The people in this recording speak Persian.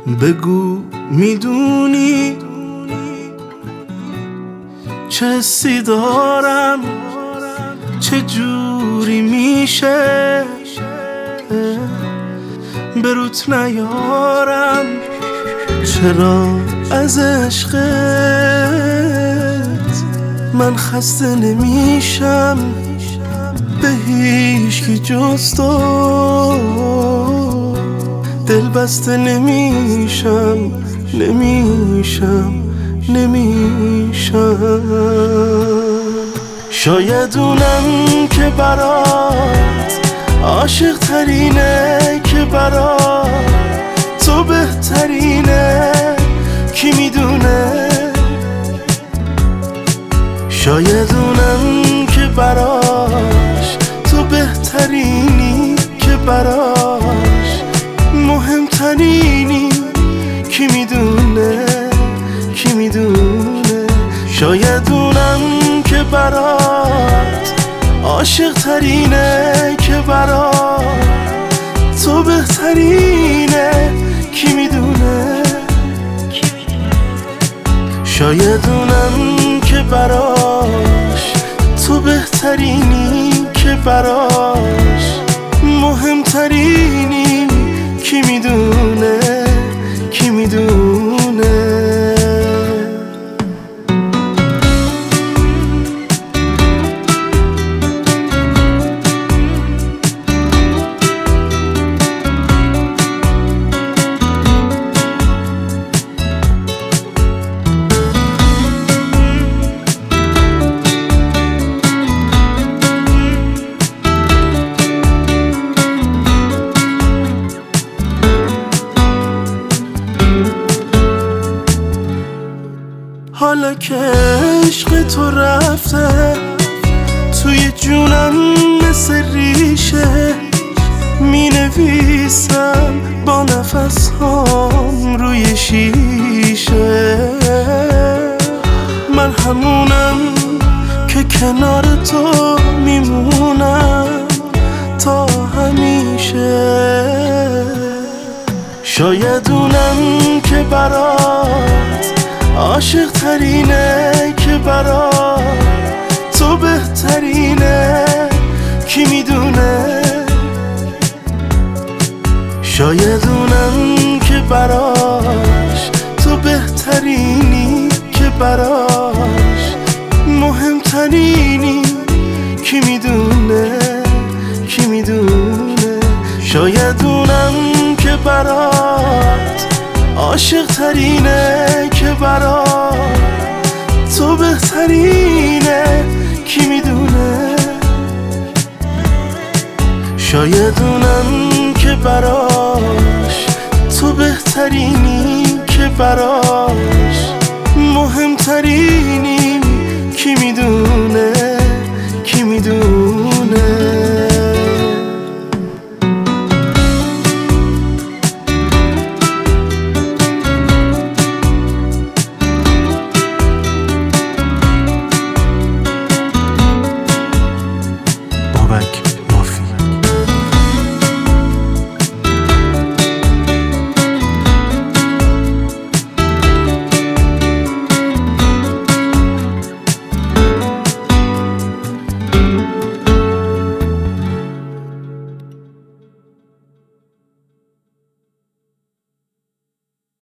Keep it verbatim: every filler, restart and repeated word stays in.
بگو میدونی چه حسی دارم، چه جوری میشه بروت نیارم، چرا از عشقت من خسته نمیشم، به هیچکی جز تو دل بسته نمیشم، نمیشم نمیشم. شاید اونم که برات عاشق ترینه، که برات تو بهترینه، کی میدونه. شاید اونم که براش تو بهترینی، که براش مهمترینی، کی میدونه کی میدونه. شاید اونم که برات عاشق ترینه، که برات تو بهترینه، کی میدونه. شاید اونم که براش تو بهترینی، که براش مهمترینی، کی میدونه کی میدونه. حالا که عشق تو رفته توی جونم مثل ریشه، می نویسم با نفس هام روی شیشه. من همونم که کنار تو میمونم تا همیشه. شاید اونم که برات عاشق ترینه، که برات تو بهترینه، کی میدونه. شاید اونم که براش تو بهترینی، که براش مهمترینی، کی میدونه کی میدونه. شاید اونم که برات عاشق ترینه، که برات تو بهترینه، کی میدونه. شاید اونم که براش تو بهترینی، که براش مهمترینی، کی میدونه کی میدونه.